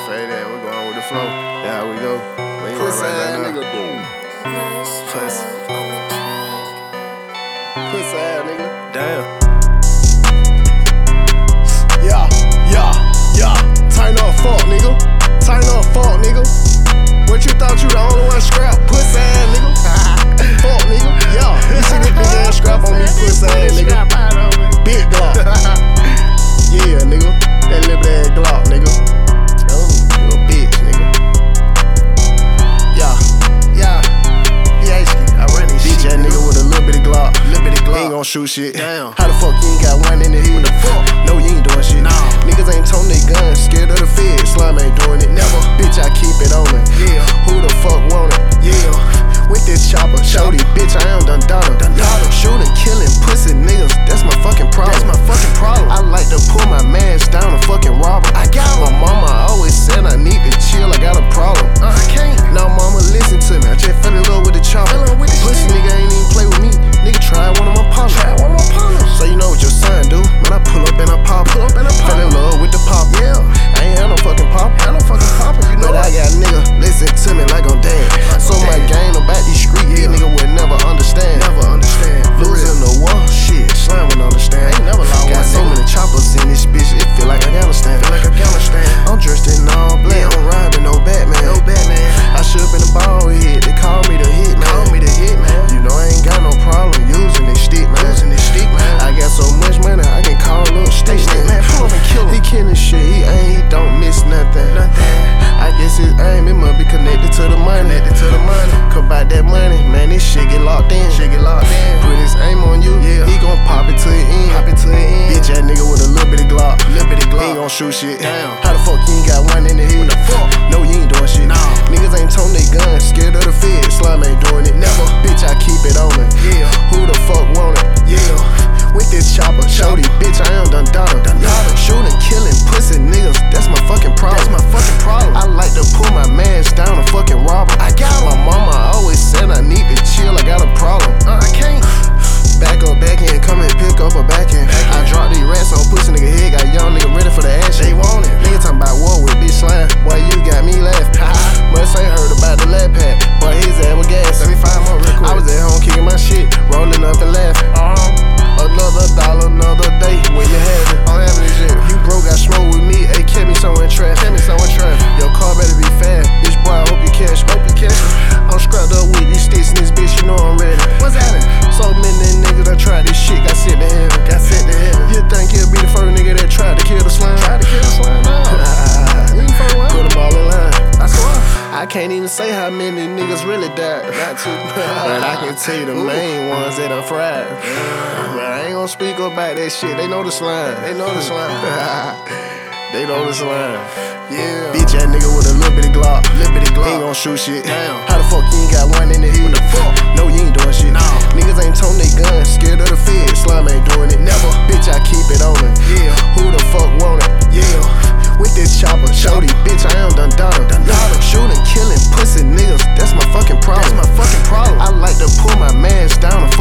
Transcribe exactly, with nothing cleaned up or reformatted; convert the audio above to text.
fade in, we going with the flow. Yeah, how we go. We ain't Pussy right ass now. nigga, boom. Nice Pussy. flow on the track. Pussy ass nigga. Damn. Yeah, yeah, yeah. Turn up, fuck, nigga. Turn up, fuck, nigga. What you thought you the only one scrap? Pussy ass nigga. Fuck, nigga. Yeah. You see this big ass scrap on me, pussy ass nigga. Big Glock. Yeah, nigga. That little ass Glock, nigga. Oh, you a bitch, nigga. Yeah, yeah. P H K, I run this shit. Bitch ass nigga with a little bit of Glock. Little bit of Glock. He ain't gon' shoot shit. Damn. How the fuck you ain't got one in the head? What the fuck? No, you ain't doing shit. Nah. Niggas ain't toting they guns, scared of the feds. Slime ain't doing it. Never. Bitch, I keep it on it. Yeah. Who the fuck want it? Yeah. With this chopper, shorty, bitch, I am done done Shooting, killing, pussy niggas, that's my fucking problem. That's my fucking problem. I like to pull my mans down and fucking rob 'em. I got 'em. My mama always said I need to chill, I got a problem. Uh, I can't. Now mama listen to me, I just fell in love with the chopper. Fell in love with the Pussy shit. nigga ain't even play with me, nigga try one of my partners. Try one of my partners. So you know what your son do? Man, I pull up and I pop. Pull up and I pop. Fell in love with the pop. Yeah. I ain't had no fucking pop. Had no fucking popper, you know But I that. got nigga, listen to me like I'm dead. Like So I'm my dead. game about these street, yeah, nigga would never understand. Never understand. For real. Losing the war, shit, slime wouldn't understand. Ain't never lost Got one, so nigga. many choppers in this bitch, it feel like Afghanistan. Feel like Afghanistan. I'm dressed in all black, Yeah. I'm riding no Batman. No Batman. I should've been a ball hit, they call me the hit man. Call me the hit man. You know I ain't got no problem using this stick man. Using this stick, man. I got so much money, I can call up stick Stick, man. Pull up and kill him. He killing shit, he ain't, he don't miss nothing. Nothing. I guess his aim, it must be connected to the money. Connected to the money. Cause by that money, man, this shit get locked in. Shit get locked in. Put his aim on you, Yeah. he gon' pop it to the end. Pop it to the end. Bitch ass nigga with a little bit of Glock. Little bit of Glock. He ain't gon' shoot shit. Damn. How the fuck you ain't got one in the head? What the fuck? No, you ain't doing shit. Nah. Niggas ain't toting they guns, scared of the feds. Slime ain't doing it. Never. Bitch, I keep it on it. Yeah. Who the fuck want it? Yeah. With this chopper, shorty, bitch, I am done done Done done. Shooting, killing, pussy niggas, that's my fucking problem. That's my fucking problem. I like to pull my mans down and fucking rob 'em. I got 'em. My mama always said I need to chill, I got a problem. Uh, I can't. Back up, back in, come and pick up a backhand. I drop these rats on pussy nigga head, got young nigga ready for the action. They want it. Nigga talking about war with bitch slime, boy, you got me laughing. Must ain't heard about the lab pack, boy, his ass was gas. Let me find more real quick. I was at home kicking my shit, rolling up and laughing. Uh-huh. Another dollar, another day, when you have it. I'm having this shit. You broke, got smoke with me, hey, kept me somewhere in traffic. Tell me someone trying. Your car better be fast, bitch boy, I hope you catch me. Hope you catch me. I'm strapped up with these sticks in this bitch, you know I'm ready. What's happening? So many niggas that tried this shit, got sent to heaven. Got sent to heaven. You think he'll be the first nigga that tried to kill the slime? Tried to kill the slime now. You ain't first one. Put them all in line. I swear. I can't even say how many niggas really died. Not too but I can tell you the main ones that I fried. But I ain't gonna speak about that shit. They know the slime. They know the slime. They know the slime. Yeah. Bitch ass nigga with a little bit of Glock. Little bit of Glock. He ain't gon' shoot shit. Damn. How the fuck you ain't got one in the head? What the fuck? No, you ain't doing shit. Nah. Niggas ain't toting they guns, scared of the feds. Slime ain't doing it. Never. Bitch, I keep it on it. Yeah. Who the fuck want it? Yeah. With this chopper, shorty, bitch, I am done done Done done. Shooting, killing, pussy niggas, that's my fucking problem. That's my fucking problem. I like to pull my mans down and